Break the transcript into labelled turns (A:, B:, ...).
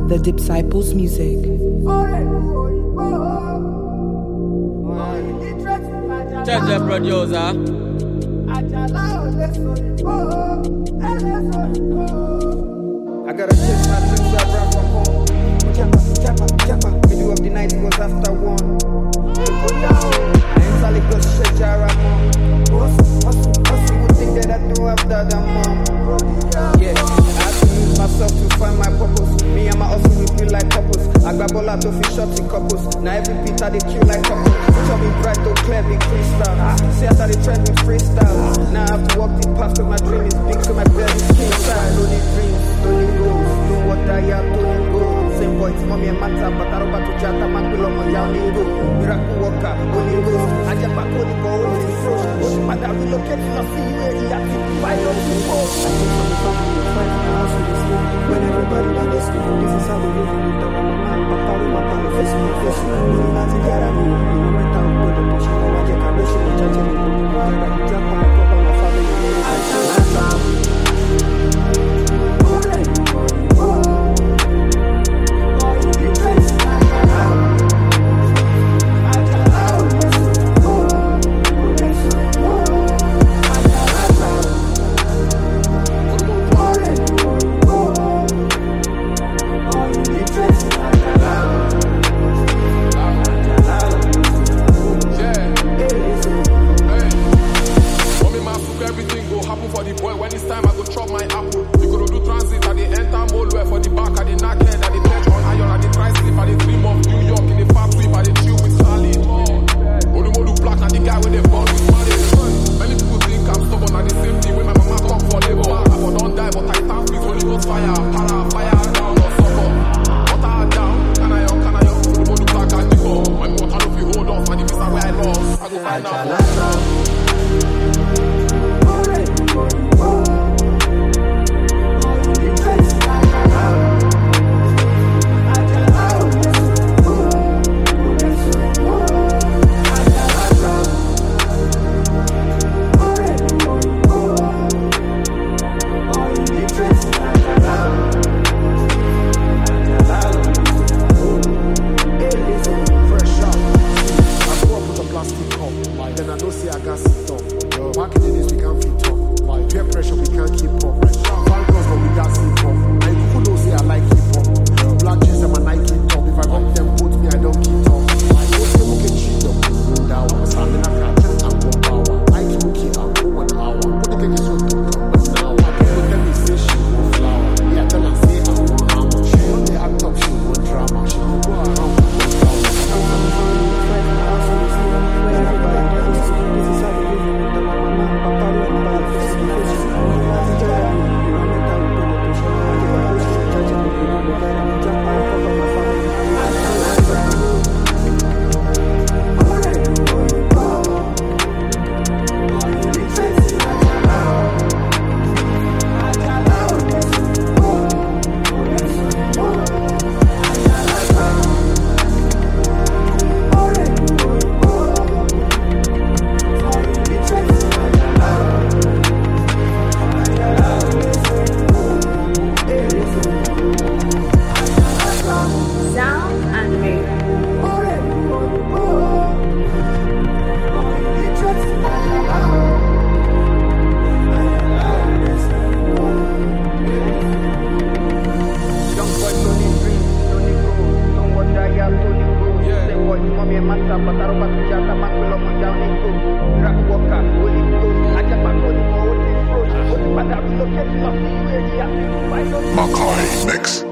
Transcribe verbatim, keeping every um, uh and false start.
A: The Disciples Music.
B: Change the producer.
C: I gotta chase my dreams I brought from home. Japa, japa, japa. Middle of the night was after one. I ain't solid good shit, Jara mom. Hustle, hustle, hustle. Would think that I don't have that, mom. Yeah, I have to use myself to find my purpose. Me and my hustle, we feel like couples. I grab all out of fish shots in couples. Now every beat I they kill like couples. Tell me bright, though clear, big crystal. See after they trend with freestyle. Now I have to walk the path to my dream is big, so my belly skin style. Only dreams, only goals. Don't what I have, only goals. Same voice, mommy and matter, but I don't want to chat. I'm not below my young go. Miracle worker, only goals. I just back only go, only froze. Only matter, relocate to see where he has to find out the most. I think from the family, we find my house with this thing. When everybody like this, this is how we live. We talk about my man, papa, we papa, we face me, face me. Only nothing that I mean. We went down, put the push, and I just can't wish it, I'm judging it. I jump on my papa, my family. I can't
D: Makai Mix.